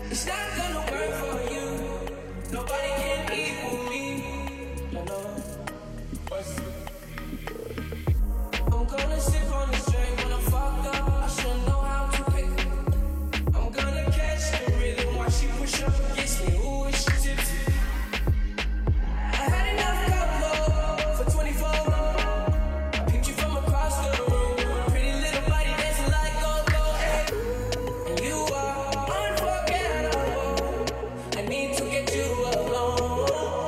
It's not gonna work for you. Nobody can equal me. No, no. I'm gonna sip on this drink when I'm fucked up. I should know how to pick her. I'm gonna catch the rhythm while she push up against me. Ooh, is she tipsy? I had enough cover for 24. I picked you from across the room. Pretty little body dancing like go-go. And you are unforgettable. I need to get you alone.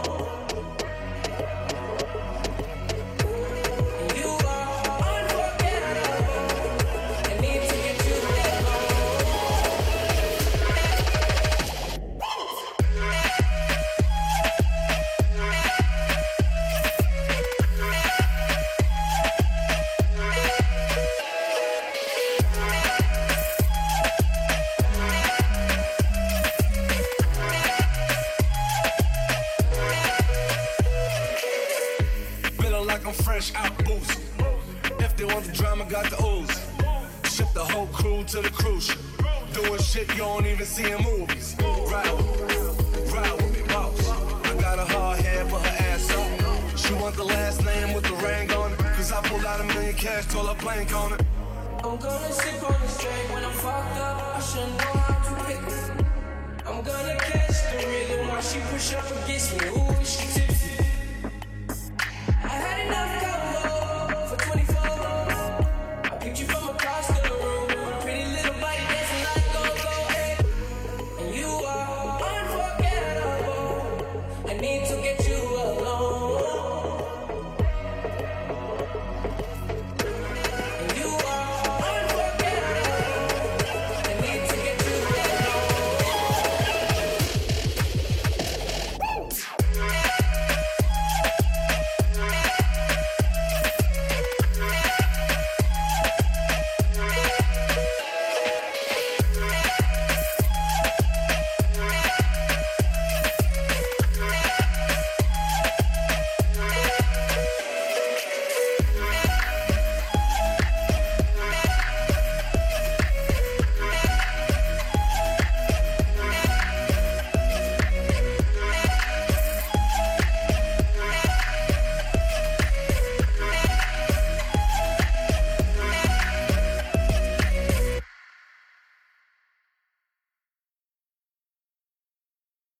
And you are unforgettable. I need to get you alone. Feeling like I'm fresh out boost. If they want the drama, got the ooze. Ship the whole crew to the cruise ship. Doing shit you don't even see in movies. Ride with me, boss. I got a hard head, put her ass up. She want the last name with the ring on it. Cause I pulled out $1 million cash, told her blank on it. I'm gonna sip on this drink when I'm fucked up. I should know how to pick her. I'm gonna catch the rhythm while she push up against me. Ooh, she tipsy.